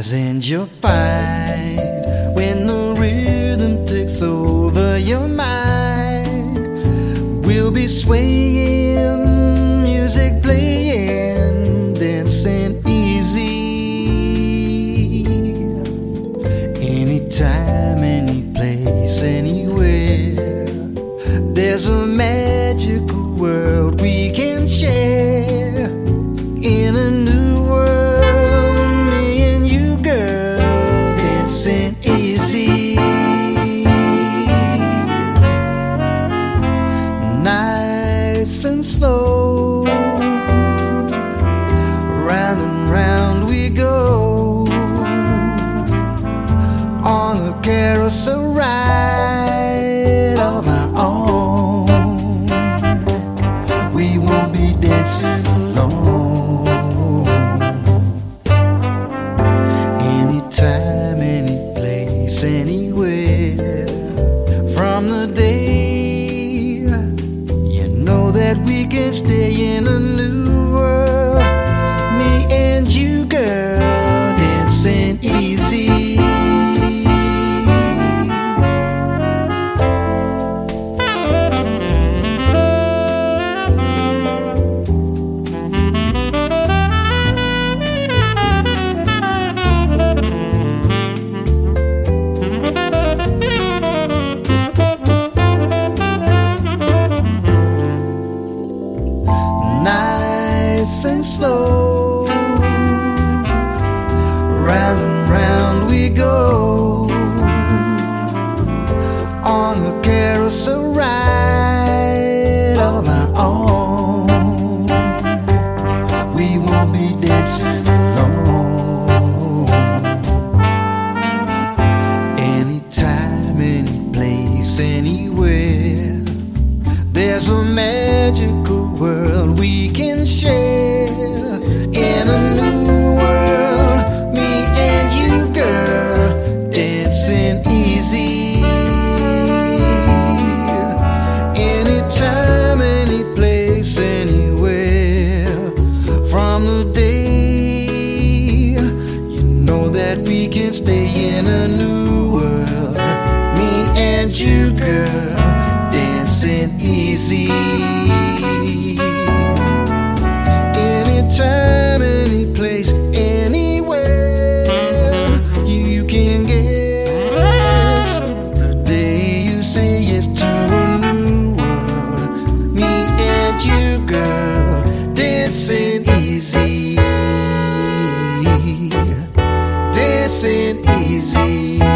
and you'll find when the rhythm takes over your mind, we'll be swaying, music playing, dancing easy. Anytime, any place, anywhere, there's a magical world we can share. In a new world, me and you, girl, dancing easy. Nice and slow, round and round we go, on a carousel ride of our own. We won't be dancing alone. Anytime, any place, anywhere, from the day you know that we can stay in a new world, me and you, girl, dancing easy. Nice and slow, round and round we go, on a carousel ride of our own. We won't be dancing alone. Anytime, any place, anywhere, there's a magical world we can share. In a new world, me and you, girl, dancing easy. Anytime, any place, anywhere, from the day you know that we can stay in a new world, me and you, girl, dancing easy. Anytime, any place, anywhere, you can guess the day you say yes to a new world, me and you, girl, dancing easy, dancing easy.